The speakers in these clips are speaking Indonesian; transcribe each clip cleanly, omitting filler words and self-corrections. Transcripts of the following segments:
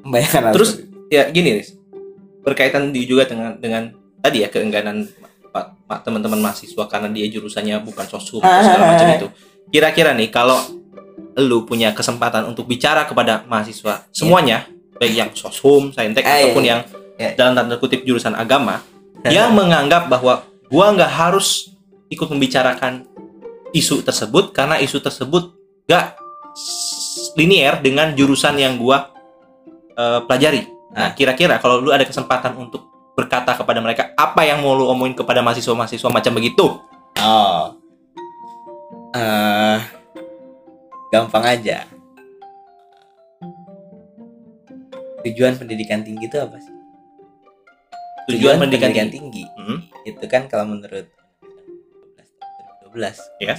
Membayangkan Terus ya gini Riz, berkaitan juga dengan tadi ya keengganan teman-teman mahasiswa karena dia jurusannya bukan sosum atau segala macam itu. Kira-kira nih kalau lu punya kesempatan untuk bicara kepada mahasiswa semuanya, baik yang sosum, saintek ataupun yang dalam tanda kutip jurusan agama, yang menganggap bahwa gua nggak harus ikut membicarakan isu tersebut karena isu tersebut gak linear dengan jurusan yang gua pelajari. Nah, kira-kira kalau lu ada kesempatan untuk berkata kepada mereka, apa yang mau lu omongin kepada mahasiswa-mahasiswa macam begitu? Gampang aja. Tujuan pendidikan tinggi itu apa sih? Tujuan pendidikan tinggi. Itu kan kalau menurut 2012 ya.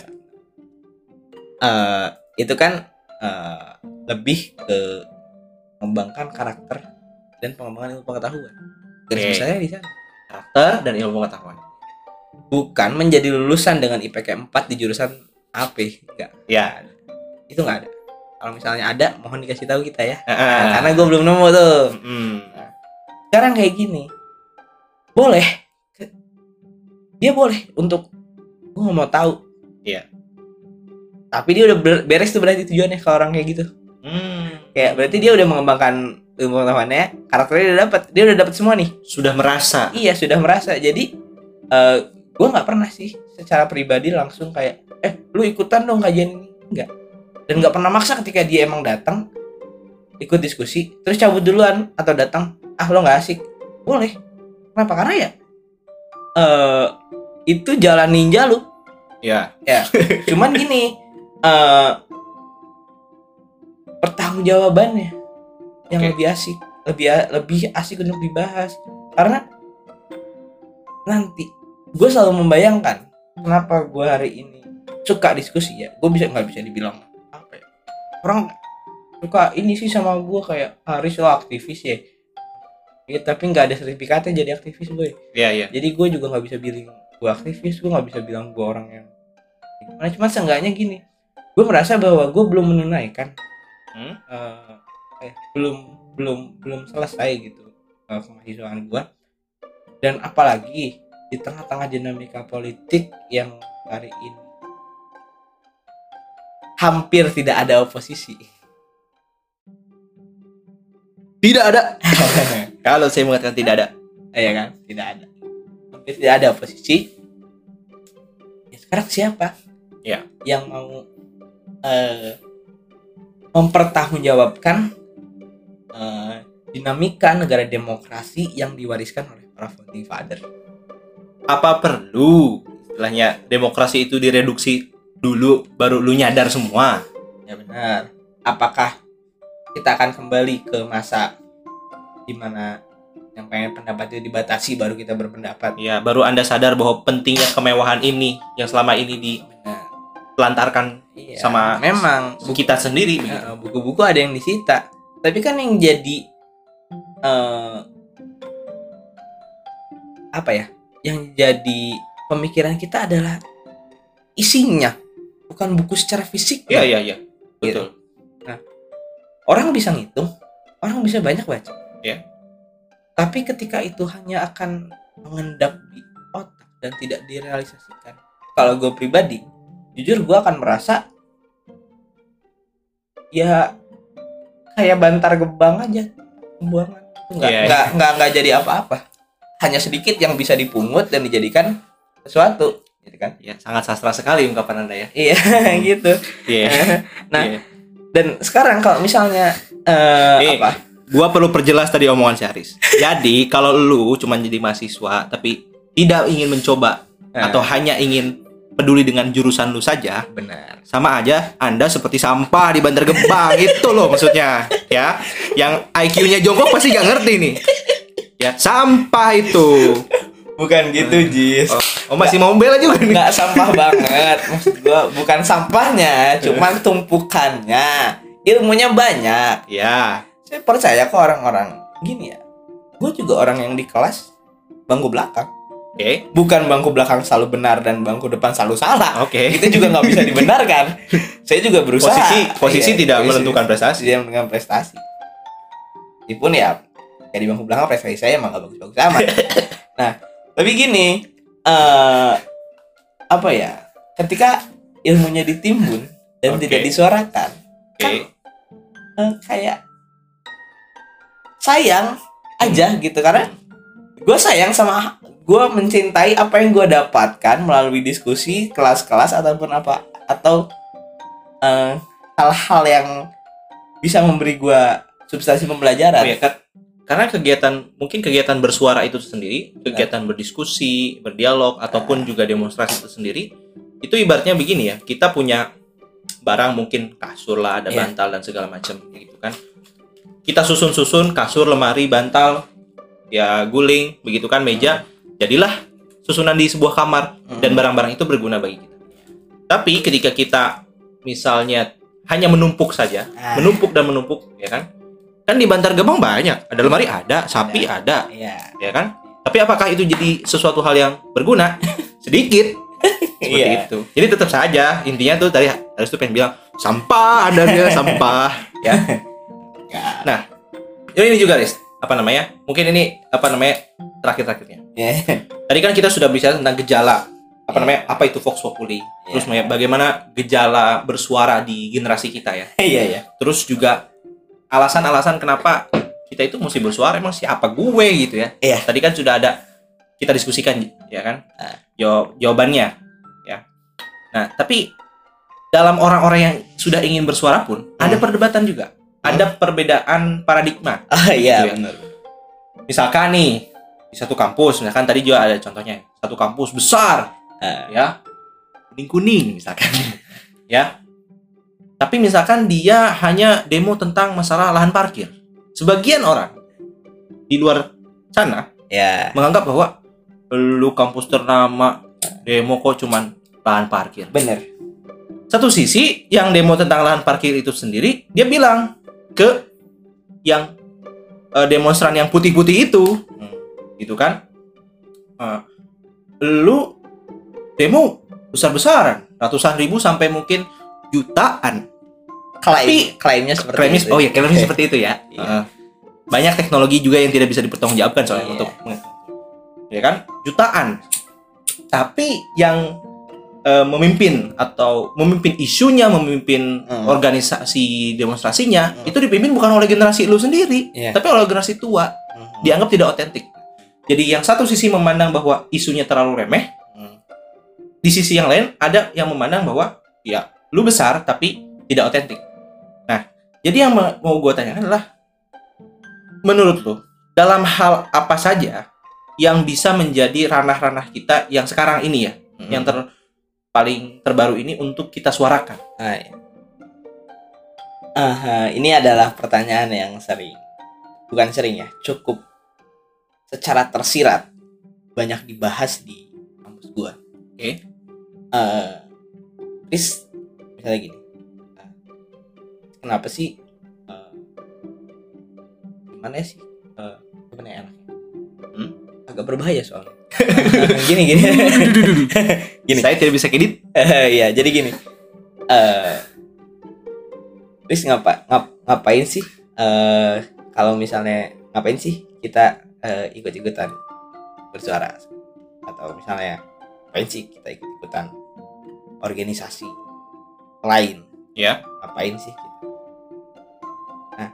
Itu kan lebih ke mengembangkan karakter dan pengembangan ilmu pengetahuan. Garis besarnya di sana. Karakter dan ilmu pengetahuan. Bukan menjadi lulusan dengan IPK 4 di jurusan AP, enggak. Ya. Itu enggak ada. Kalau misalnya ada, mohon dikasih tahu kita ya. Karena gue belum nemu tuh. Nah, sekarang kayak gini. Boleh. Dia boleh untuk gue nggak mau tahu. Iya. Tapi dia udah beres tuh berarti tujuannya kalau orang kayak gitu. Kayak berarti dia udah mengembangkan ilmu pengetahuannya, karakternya udah dapat semua nih. Sudah merasa. Iya, sudah merasa. Jadi gue nggak pernah sih secara pribadi langsung kayak lu ikutan dong kajian ini, enggak. Dan nggak pernah maksa ketika dia emang datang ikut diskusi terus cabut duluan atau datang lo nggak asik, boleh. Kenapa? Karena ya itu jalan ninja lu. Ya. Cuman gini, pertanggungjawabannya yang lebih asik untuk dibahas. Karena nanti gue selalu membayangkan kenapa gue hari ini suka diskusi ya. Gue nggak bisa dibilang apa ya, orang suka ini sih sama gue kayak Haris lo aktivis ya. Ya, tapi nggak ada sertifikatnya jadi aktivis gue. Iya. Jadi gue juga nggak bisa bilang gue aktivis, gue nggak bisa bilang gue orang yang gimana. Cuma seenggaknya gini, gue merasa bahwa gue belum menunaikan, belum selesai gitu kemahasiswaan gue. Dan apalagi di tengah-tengah dinamika politik yang hari ini hampir tidak ada oposisi. Tidak ada. Kalau saya mengatakan tidak ada. Iya kan? Tidak ada. Hampir tidak ada oposisi. Ya, sekarang siapa? Ya. Yang mau mempertanggungjawabkan dinamika negara demokrasi yang diwariskan oleh para founding father. Apa perlu istilahnya demokrasi itu direduksi dulu baru lu nyadar semua? Ya benar. Apakah kita akan kembali ke masa dimana yang pengen pendapat itu dibatasi baru kita berpendapat? Ya, baru Anda sadar bahwa pentingnya kemewahan ini yang selama ini ditelantarkan sama memang kita sendiri. Buku-buku ada yang disita, tapi kan yang jadi apa ya? Yang jadi pemikiran kita adalah isinya, bukan buku secara fisik. Iya. Betul. Nah, orang bisa ngitung, orang bisa banyak baca. Ya. Tapi ketika itu hanya akan mengendap di otak dan tidak direalisasikan, kalau gue pribadi, jujur gue akan merasa ya kayak bantar gebang aja, pembuangan. Nggak jadi apa-apa. Hanya sedikit yang bisa dipungut dan dijadikan sesuatu, gitu kan? Ya, sangat sastra sekali ungkapan Anda ya. Iya, gitu. Iya. Nah, dan sekarang kalau misalnya apa? Gua perlu perjelas tadi omongan si Haris. Jadi kalau lu cuma jadi mahasiswa tapi tidak ingin mencoba atau hanya ingin peduli dengan jurusan lu saja, benar. Sama aja Anda seperti sampah di Bantar Gebang. Itu loh maksudnya, ya. Yang IQ-nya jongkok pasti gak ngerti nih. Ya, sampah itu. Bukan gitu, Jis. Oh masih mau bela juga nih. Nggak sampah banget. Maksud gua bukan sampahnya, cuman tumpukannya. Ilmunya banyak. Ya. Saya percaya kok orang-orang gini ya. Gue juga orang yang di kelas bangku belakang. Oke. Bukan bangku belakang selalu benar dan bangku depan selalu salah. Oke. Itu juga nggak bisa dibenarkan. Saya juga berusaha. Posisi tidak menentukan prestasi. Tidak menentukan prestasi. meskipun ya kayak di bangku belakang prestasi saya emang gak bagus-bagus amat. Nah tapi gini, apa ya, ketika ilmunya ditimbun dan tidak disuarakan, kan kayak sayang aja gitu, karena gue sayang sama, gue mencintai apa yang gue dapatkan melalui diskusi kelas-kelas ataupun apa, atau hal-hal yang bisa memberi gue substansi pembelajaran. Oh ya kan, karena mungkin kegiatan bersuara itu sendiri, kegiatan berdiskusi, berdialog ataupun juga demonstrasi itu sendiri, itu ibaratnya begini ya, kita punya barang mungkin kasur lah, ada bantal dan segala macam gitu kan. Kita susun kasur, lemari, bantal, ya guling, begitu kan, meja, jadilah susunan di sebuah kamar dan barang-barang itu berguna bagi kita. Tapi ketika kita misalnya hanya menumpuk saja, menumpuk, ya kan? Kan di Bantar Gebang banyak, ada lemari, ada sapi, ada, ya kan? Tapi apakah itu jadi sesuatu hal yang berguna? Sedikit. Seperti itu. Jadi tetap saja intinya tuh tadi harus tuh pengen bilang sampah, ada dia sampah, ya. Nah, ini juga Riz, apa namanya? Mungkin ini apa namanya terakhirnya. Tadi kan kita sudah bicara tentang gejala, apa namanya? Apa itu Vox Populi? Terus bagaimana gejala bersuara di generasi kita ya? Terus juga alasan-alasan kenapa kita itu mesti bersuara, emang siapa gue gitu ya? Tadi kan sudah ada kita diskusikan ya kan? Jawabannya ya. Nah, tapi dalam orang-orang yang sudah ingin bersuara pun ada perdebatan juga. Ada perbedaan paradigma. Gitu ya. Benar. Misalkan nih di satu kampus, misalkan tadi juga ada contohnya, satu kampus besar, ya kuning misalkan, ya. Tapi misalkan dia hanya demo tentang masalah lahan parkir. Sebagian orang di luar sana menganggap bahwa lu kampus ternama demo kok cuman lahan parkir. Bener. Satu sisi yang demo tentang lahan parkir itu sendiri, dia bilang ke yang demonstran yang putih-putih itu, gitu kan? Lu demo besar-besaran, ratusan ribu sampai mungkin jutaan. Klaimnya seperti itu. Oh ya, klaimnya seperti itu ya. Banyak teknologi juga yang tidak bisa dipertanggungjawabkan soalnya untuk, ya kan? Jutaan. Tapi yang memimpin isunya, memimpin organisasi demonstrasinya, itu dipimpin bukan oleh generasi lu sendiri, tapi oleh generasi tua. Dianggap tidak otentik. Jadi yang satu sisi memandang bahwa isunya terlalu remeh, di sisi yang lain ada yang memandang bahwa ya lu besar tapi tidak otentik. Nah, jadi yang mau gue tanyakan adalah, menurut lu dalam hal apa saja yang bisa menjadi ranah-ranah kita yang sekarang ini ya, yang paling terbaru ini untuk kita suarakan? Ini adalah pertanyaan yang cukup secara tersirat banyak dibahas di kampus gua. Terus misalnya gini, kenapa sih gimana sih enaknya? Agak berbahaya soalnya. Gini. Saya tidak bisa edit. Ya, jadi gini. Terus ngapain sih? Kalau misalnya ngapain sih kita ikut-ikutan bersuara? Atau misalnya ngapain sih kita ikut-ikutan organisasi lain? Ya. Ngapain sih kita? Nah,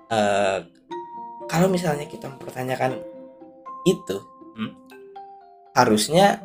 kalau misalnya kita mempertanyakan itu, harusnya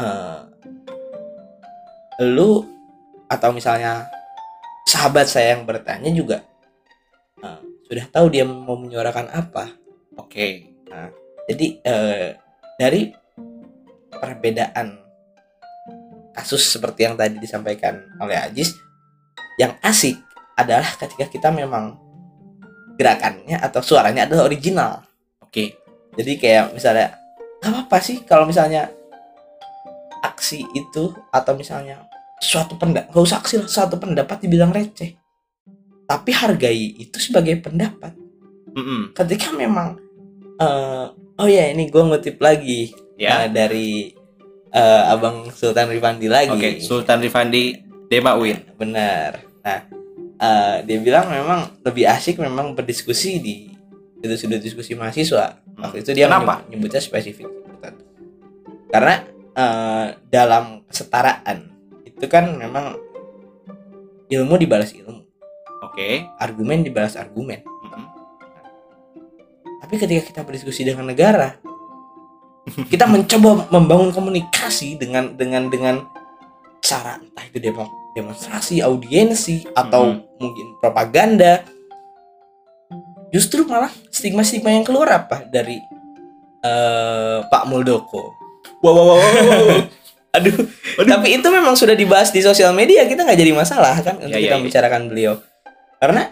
lu atau misalnya sahabat saya yang bertanya juga sudah tahu dia mau menyuarakan apa. Nah, jadi dari perbedaan kasus seperti yang tadi disampaikan oleh Ajis, yang asik adalah ketika kita memang gerakannya atau suaranya adalah original. Jadi kayak misalnya gak apa-apa sih kalau misalnya aksi itu atau misalnya suatu pendapat, gak usah aksi lah, suatu pendapat dibilang receh, tapi hargai itu sebagai pendapat. Ketika memang ini gue ngutip lagi dari Abang Sultan Rifandi lagi. Sultan Rifandi Dema UIN. Benar. Nah, dia bilang memang lebih asik memang berdiskusi sudut diskusi mahasiswa. Waktu itu dia Kenapa? menyebutnya spesifik. Karena dalam kesetaraan itu kan memang ilmu dibalas ilmu, Oke. argumen dibalas argumen. Mm-mm. Tapi ketika kita berdiskusi dengan negara, kita mencoba membangun komunikasi dengan cara entah itu demonstrasi, audiensi, atau mungkin propaganda. Justru malah stigma-stigma yang keluar apa dari Pak Muldoko. Wow. Aduh. Tapi itu memang sudah dibahas di sosial media, kita nggak jadi masalah kan untuk kita membicarakan beliau, karena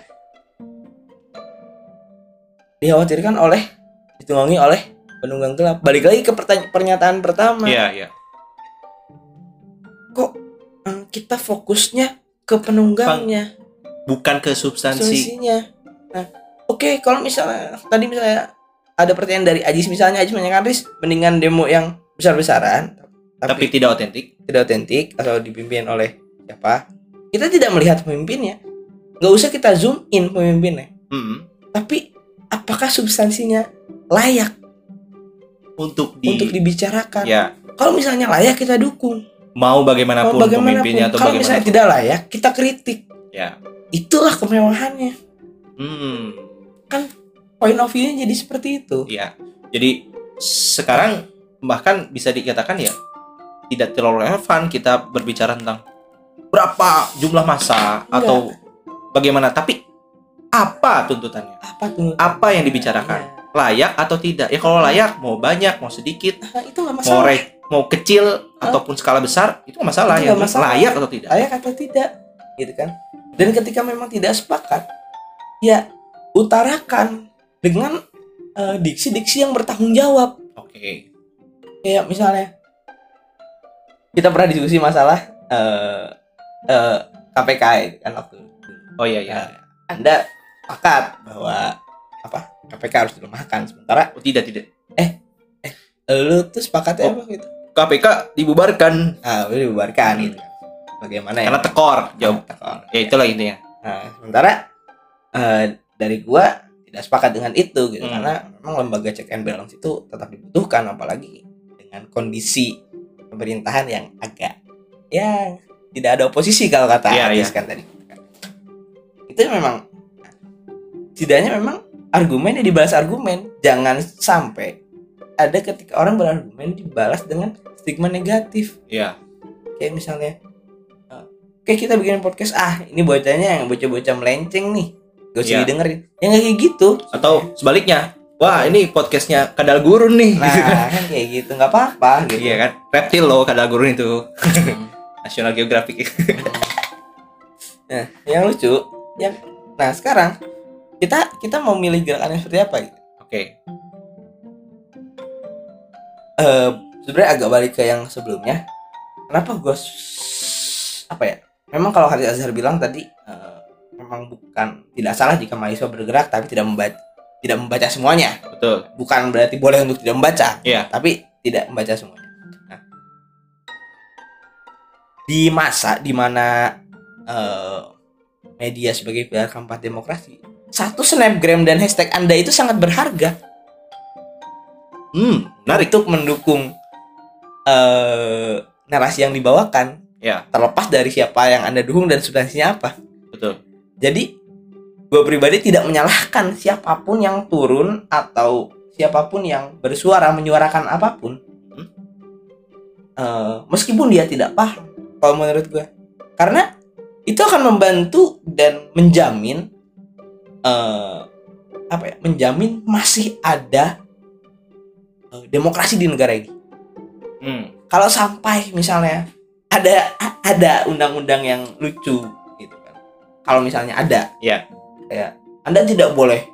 dikhawatirkan ditunggangi oleh penunggang gelap. Balik lagi ke pernyataan pertama. Iya. Kok kita fokusnya ke penunggangnya, bukan ke substansinya. Nah, oke, kalau misalnya tadi ada pertanyaan dari Ajis, misalnya Ajis menanyakan, Riz, mendingan demo yang besar-besaran Tapi tidak otentik atau dipimpin oleh siapa? Kita tidak melihat pemimpinnya, nggak usah kita zoom in pemimpinnya. Tapi apakah substansinya layak untuk dibicarakan? Ya. Kalau misalnya layak, kita dukung. Mau bagaimanapun pemimpinnya atau kalau misalnya tidak layak, kita kritik. Ya. Itulah kemewahannya. Kan point of view-nya jadi seperti itu. Ya. Jadi sekarang bahkan bisa dikatakan ya tidak terlalu relevan kita berbicara tentang berapa jumlah massa atau bagaimana, tapi apa tuntutannya? Apa yang dibicarakan? Layak atau tidak? Ya kalau layak, mau banyak, mau sedikit, itu nggak masalah. Mau kecil ataupun skala besar, itu nggak masalah. Ya, layak atau tidak? Layak atau tidak, gitu kan? Dan ketika memang tidak sepakat, ya utarakan dengan diksi-diksi yang bertanggung jawab. Oke. Kayak misalnya kita pernah diskusi masalah KPK kan waktu itu. Oh iya. Anda sepakat bahwa KPK harus dilemahkan, sementara tidak. Lu tuh sepakatnya apa gitu? KPK dibubarkan. Udah dibubarkan gitu. Bagaimana ya? Karena tekor, jawab. Tekor. Ya itulah intinya. Sementara dari gua tidak sepakat dengan itu gitu, karena memang lembaga check and balance itu tetap dibutuhkan, apalagi dengan kondisi pemerintahan yang agak tidak ada oposisi kalau kata Ajis kan tadi. Itu memang setidaknya memang argumennya dibalas argumen. Jangan sampai ada ketika orang berargumen dibalas dengan stigma negatif. Iya. Kayak misalnya kita bikin podcast, ini bocahnya yang bocah-bocah melenceng nih, gak usah didengerin. Ya nggak kayak gitu. Atau sebaliknya, wah ini podcastnya kadal gurun nih. Nah kan kayak gitu, nggak apa-apa gitu. Iya kan, reptil loh kadal gurun itu. National Geographic. Nah yang lucu, nah sekarang kita mau milih gerakan yang seperti apa gitu. Oke. Sebenarnya agak balik ke yang sebelumnya. Kenapa gue memang kalau Haris Azhar bilang tadi, memang bukan tidak salah jika mahasiswa bergerak tapi tidak membaca semuanya. Betul. Bukan berarti boleh untuk tidak membaca. Iya. Tapi tidak membaca semuanya. Nah, di masa dimana media sebagai pilar keempat demokrasi, satu snapgram dan hashtag Anda itu sangat berharga. Menarik. Untuk mendukung narasi yang dibawakan. Ya. Terlepas dari siapa yang Anda dukung dan substansinya apa. Betul. Jadi gue pribadi tidak menyalahkan siapapun yang turun atau siapapun yang bersuara menyuarakan apapun, meskipun dia tidak paham. Kalau menurut gue, karena itu akan membantu dan menjamin menjamin masih ada demokrasi di negara ini. Kalau sampai misalnya ada undang-undang yang lucu gitu kan. Kalau misalnya ada, kayak Anda tidak boleh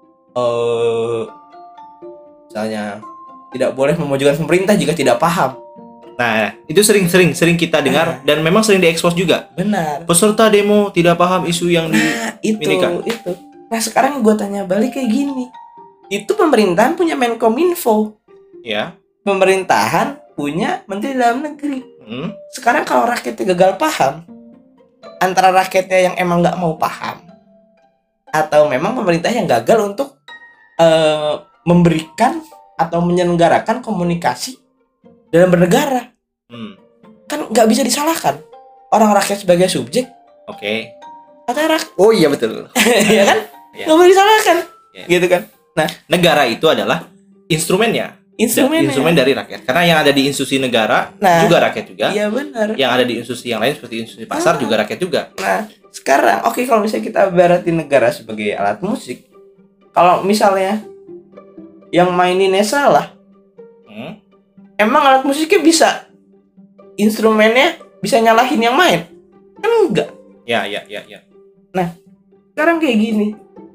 misalnya tidak boleh memojokkan pemerintah jika tidak paham. Nah, itu sering kita dengar dan memang sering diekspos juga. Benar. Peserta demo tidak paham isu yang itu. Nah, sekarang gue tanya balik kayak gini. Itu pemerintahan punya Menkominfo. Ya. Pemerintahan punya Menteri Dalam Negeri. Sekarang kalau rakyatnya gagal paham, antara rakyatnya yang emang nggak mau paham, atau memang pemerintah yang gagal untuk memberikan atau menyelenggarakan komunikasi dalam bernegara. Kan nggak bisa disalahkan orang rakyat sebagai subjek. Oke. Oh iya betul. Ya kan? Ya. Nggak boleh disalahkan. Ya. Gitu kan? Nah, negara itu adalah instrumen dari rakyat. Karena yang ada di institusi negara juga rakyat juga. Iya benar. Yang ada di institusi yang lain seperti institusi pasar juga rakyat juga. Nah, sekarang kalau misalnya kita ibaratin negara sebagai alat musik, kalau misalnya yang maininnya salah, emang alat musiknya bisa, instrumennya bisa nyalahin yang main? Kan enggak. Ya. Nah, sekarang kayak gini,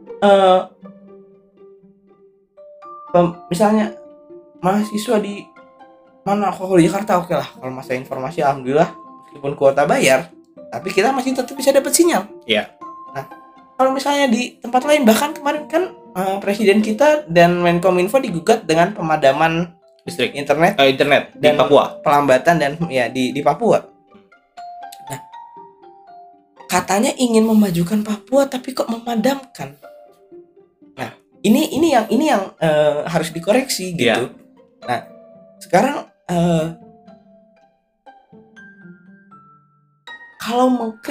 misalnya mahasiswa di mana, kalau di Jakarta oke lah, kalau masalah informasi alhamdulillah meskipun kuota bayar, tapi kita masih tetap bisa dapat sinyal. Iya. Nah, kalau misalnya di tempat lain, bahkan kemarin kan presiden kita dan Menkominfo digugat dengan pemadaman listrik internet di Papua, pelambatan dan ya di Papua. Nah, katanya ingin memajukan Papua tapi kok memadamkan. Nah, ini yang harus dikoreksi gitu. Yeah. Nah, sekarang kalau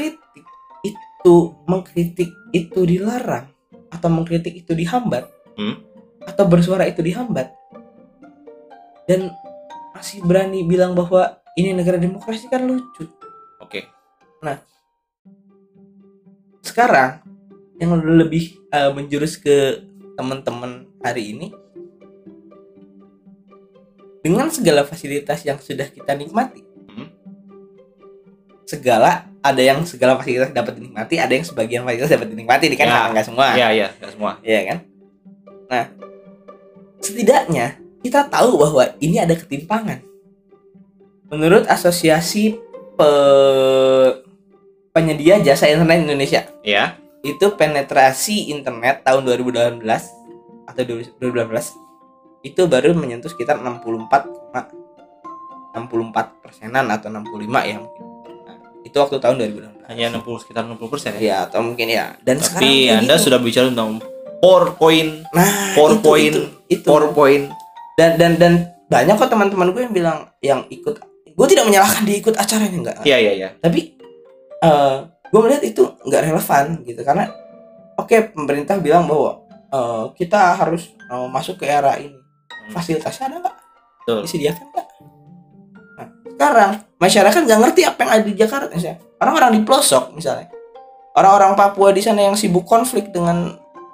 mengkritik itu dilarang atau mengkritik itu dihambat, atau bersuara itu dihambat, dan masih berani bilang bahwa ini negara demokrasi, kan lucu. Oke. Nah, sekarang yang lebih menjurus ke teman-teman hari ini, dengan segala fasilitas yang sudah kita nikmati, segala fasilitas dapat dinikmati, ada yang sebagian fasilitas dapat dinikmati, kan ya, nggak semua. Iya, nggak semua. Iya kan? Nah, setidaknya kita tahu bahwa ini ada ketimpangan. Menurut Asosiasi Penyedia Jasa Internet Indonesia, ya, itu penetrasi internet tahun 2018 atau 2018 itu baru menyentuh sekitar 64%-an atau 65 ya mungkin. Nah, itu waktu tahun 2016. Hanya sekitar 60% ya. Ya, atau mungkin ya. Dan tapi sekarang Anda sudah bicara tentang PowerPoint. Nah, itu. PowerPoint. Dan banyak kok teman-teman gue yang bilang, yang ikut, gue tidak menyalahkan dia ikut acaranya, enggak. Iya. Tapi gue melihat itu enggak relevan gitu, karena oke, pemerintah bilang bahwa kita harus masuk ke era ini. Fasilitasnya ada nggak? Disediakan nggak? Nah, sekarang masyarakat nggak ngerti apa yang ada di Jakarta misalnya. Orang-orang di pelosok misalnya, orang-orang Papua di sana yang sibuk konflik dengan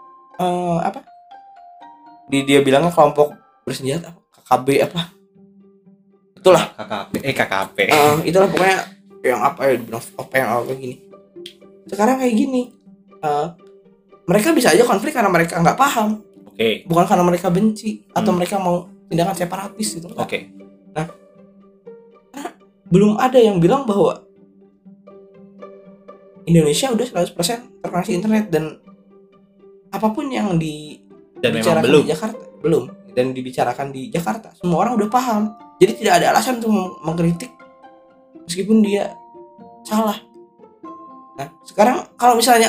dia bilangnya kelompok bersenjata, KKB apa? Itulah KKP. Itulah pokoknya yang apa gini. Sekarang kayak gini, mereka bisa aja konflik karena mereka nggak paham. Bukan karena mereka benci atau mereka mau tindakan separatis gitu. Nah, belum ada yang bilang bahwa Indonesia udah 100% terkoneksi internet, dan apapun yang dibicarakan di Jakarta dan dibicarakan di Jakarta, semua orang udah paham. Jadi tidak ada alasan untuk mengkritik meskipun dia salah. Nah, sekarang kalau misalnya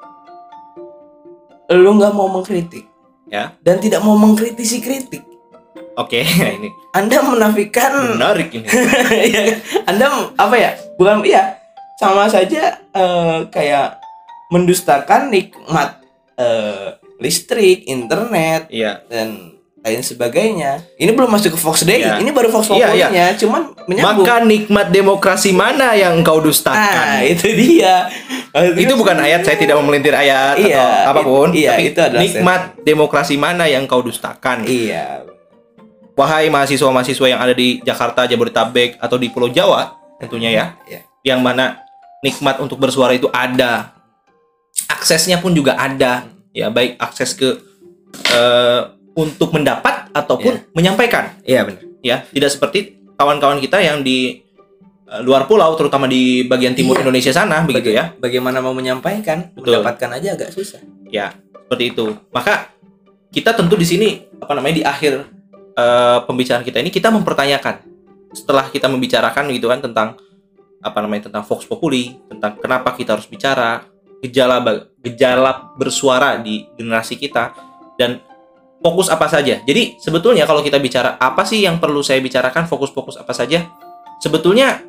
lu nggak mau mengkritik, ya, dan tidak mau mengkritisi kritik, ini Anda menafikan, menarik ini. Ya, Anda bukan sama saja kayak mendustakan nikmat listrik, internet, dan lain sebagainya. Ini belum masuk ke Fox Day, ini baru Fox Populi-nya, cuman menyambung. Maka nikmat demokrasi mana yang kau dustakan? Itu dia. Itu bukan ayat, saya tidak memelintir ayat atau apapun. Tapi itu adalah nikmat demokrasi mana yang kau dustakan? Iya. Wahai mahasiswa-mahasiswa yang ada di Jakarta, Jabodetabek, atau di Pulau Jawa tentunya yang mana nikmat untuk bersuara itu ada, aksesnya pun juga ada, ya, baik akses ke untuk mendapat ataupun menyampaikan. Iya benar. Ya, tidak seperti kawan-kawan kita yang di luar pulau, terutama di bagian timur Indonesia sana, begitu ya. Bagaimana mau menyampaikan, mendapatkan aja agak susah. Ya, seperti itu. Maka kita tentu di sini di akhir pembicaraan kita ini kita mempertanyakan, setelah kita membicarakan gitu kan tentang tentang Vox Populi, tentang kenapa kita harus bicara, gejala bersuara di generasi kita, dan fokus apa saja. Jadi sebetulnya kalau kita bicara apa sih yang perlu saya bicarakan, fokus-fokus apa saja, sebetulnya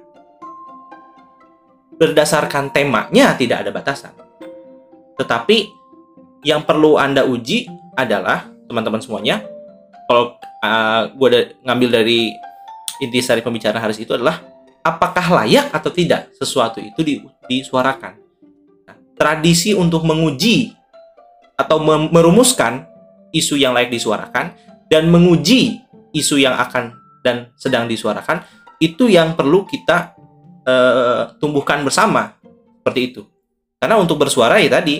berdasarkan temanya tidak ada batasan. Tetapi yang perlu Anda uji adalah, teman-teman semuanya, kalau gue ngambil dari intisari pembicaraan hari itu adalah apakah layak atau tidak sesuatu itu disuarakan. Nah, tradisi untuk menguji atau merumuskan isu yang layak disuarakan dan menguji isu yang akan dan sedang disuarakan, itu yang perlu kita tumbuhkan bersama seperti itu. Karena untuk bersuara ya tadi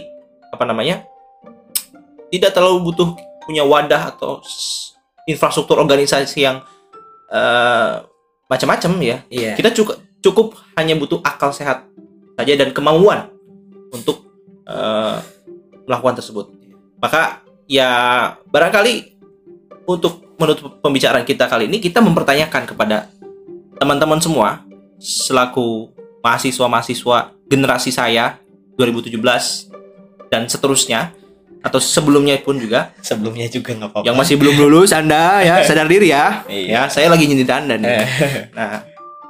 tidak terlalu butuh punya wadah atau infrastruktur organisasi yang macam-macam ya. Iya. Kita cukup hanya butuh akal sehat saja dan kemauan untuk melakukan tersebut. Maka ya barangkali untuk menutup pembicaraan kita kali ini, kita mempertanyakan kepada teman-teman semua selaku mahasiswa-mahasiswa generasi saya 2017 dan seterusnya, atau sebelumnya pun juga, Sebelumnya juga nggak apa-apa. yang masih belum lulus, Anda ya sadar diri ya. Iya. Ya, saya lagi nyindir Anda nih. Nah,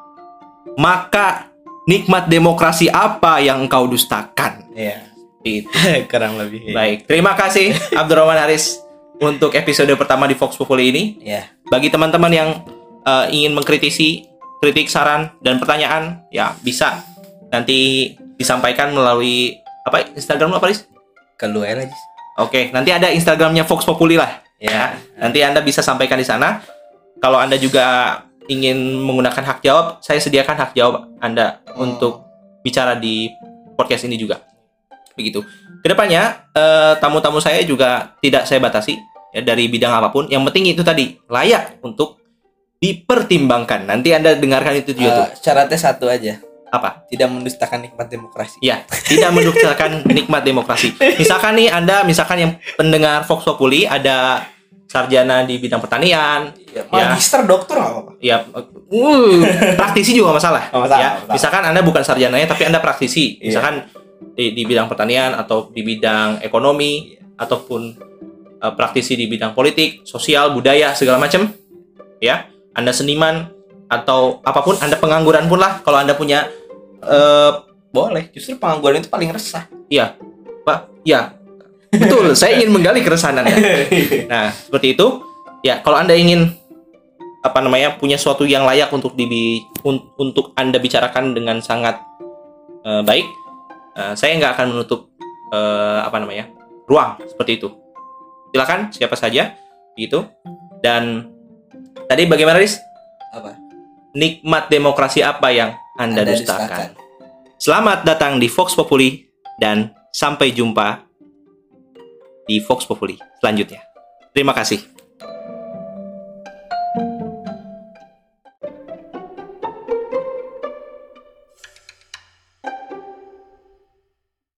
maka nikmat demokrasi apa yang engkau dustakan? Iya. Itu. Kurang lebih. Baik, terima kasih Abdurrahman Haris untuk episode pertama di Vox Populi ini. Ya. Bagi teman-teman yang ingin mengkritisi, kritik, saran, dan pertanyaan, ya bisa nanti disampaikan melalui Instagram lu apa, Riz? Keluar aja. Oke, nanti ada Instagramnya Vox Populi lah. Ya. Nanti Anda bisa sampaikan di sana. Kalau Anda juga ingin menggunakan hak jawab, saya sediakan hak jawab Anda untuk bicara di podcast ini juga. Begitu. Kedepannya tamu-tamu saya juga tidak saya batasi ya, dari bidang apapun. Yang penting itu tadi layak untuk dipertimbangkan. Nanti Anda dengarkan itu juga tuh. Syaratnya satu aja. Apa? Tidak mendustakan nikmat demokrasi. Ya, tidak mendustakan nikmat demokrasi. Misalkan nih Anda, yang pendengar Vox Populi ada sarjana di bidang pertanian, Magister, dokter nggak apa-apa. ya, praktisi juga nggak masalah. Nggak masalah, Ya, nggak masalah. misalkan Anda bukan sarjananya tapi Anda praktisi, Iya. misalkan di bidang pertanian atau di bidang ekonomi ataupun praktisi di bidang politik, sosial, budaya segala macam, ya. Anda seniman atau apapun, Anda pengangguran pun lah, kalau Anda punya Boleh. Justru pengangguran itu paling resah. iya, Pak, ya. Betul, saya ingin menggali keresahan Anda. Nah, seperti itu. Ya, kalau Anda ingin punya sesuatu yang layak untuk untuk Anda bicarakan dengan sangat baik, saya nggak akan menutup ruang seperti itu. Silakan siapa saja gitu. Dan tadi bagaimana, Riz? Apa? Nikmat demokrasi apa yang Anda dustakan? Selamat datang di Vox Populi dan sampai jumpa di Vox Populi selanjutnya. Terima kasih.